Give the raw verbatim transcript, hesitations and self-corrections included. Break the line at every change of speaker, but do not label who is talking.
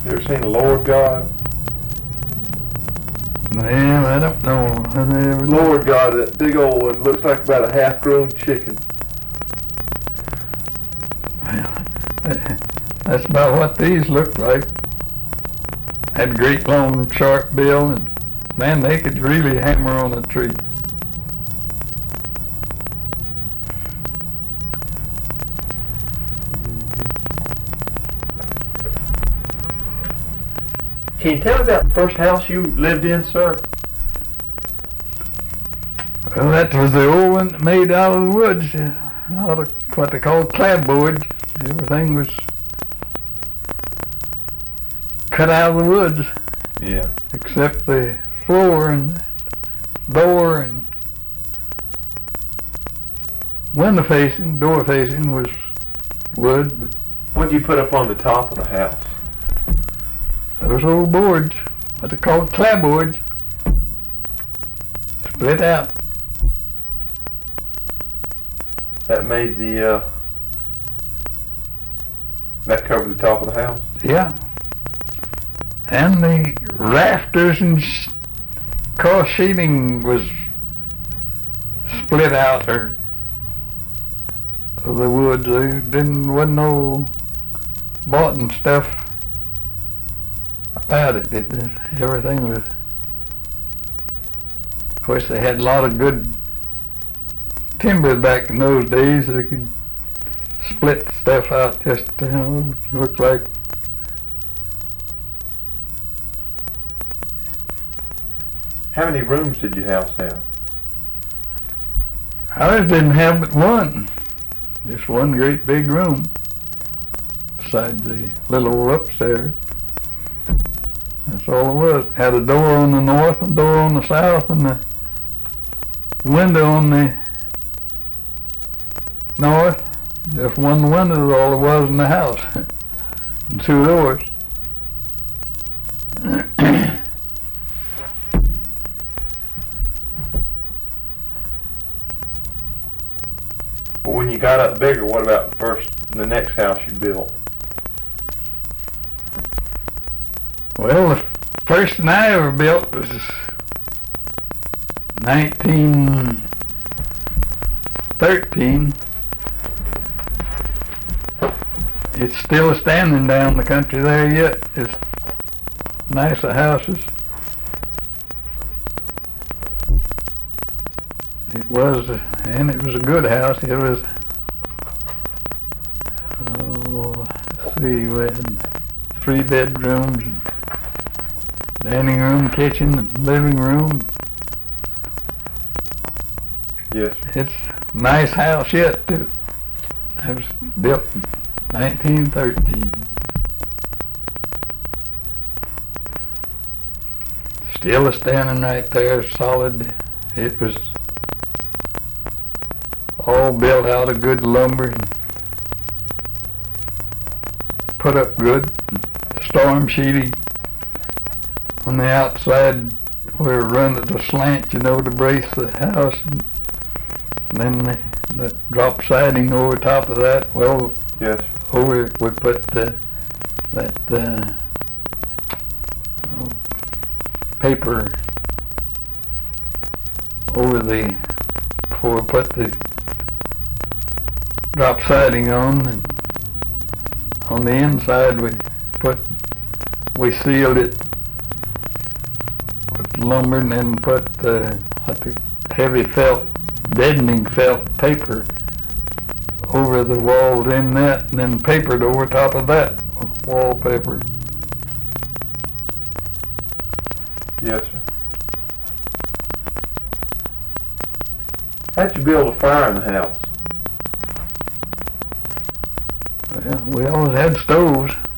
You ever seen the Lord God?
Man, I don't know. I never
Lord God, that big old one, looks like about a half-grown chicken.
That's about what these looked like. Had a great long sharp bill, and man, they could really hammer on a tree.
Can you tell me about the first house you lived in, sir?
Well, that was the old one made out of the woods, uh, out of what they call clapboard. Everything was cut out of the woods,
Yeah.
except the floor and door and window facing, door facing was wood, but
What did you put up on the top of the house?
those old boards, what they call clapboards, split out.
That made the, uh, that covered the top of the house?
Yeah. And the rafters and sh- cross sheeting was split out or of the woods. There didn't wasn't no bought and stuff about it. It, it. Everything was. Of course, they had a lot of good timber back in those days. They could split stuff out just to, you know, look like.
How many rooms did your house have?
Ours didn't have but one. Just one great big room. Besides the little old upstairs. That's all it was. Had a door on the north, a door on the south, and a window on the north. Just one window is all there was in the house. And two doors.
Well, when you got up bigger, what about the first, the next house you built?
Well, the first one I ever built was nineteen thirteen. It's still standing down the country there yet. It's nice of houses. It was, and it was a good house. It was, oh, let's see, we had three bedrooms, and dining room, kitchen, and living room.
Yes, sir.
It's a nice house yet, too. It was built in nineteen thirteen. Still standing right there, solid. It was all built out of good lumber and put up good, storm sheeting on the outside where it run at the slant, you know, to brace the house, and then the, the drop siding over top of that. Well,
Yes, sir.
over we put the, that uh, oh, paper over the, before we put the drop siding on, and on the inside we put, we sealed it with lumber and then put the, what the heavy felt, deadening felt paper over the walls in that, and then papered over top of that with wallpaper.
Yes, sir. How'd you build a fire in the house?
Well, we always had stoves.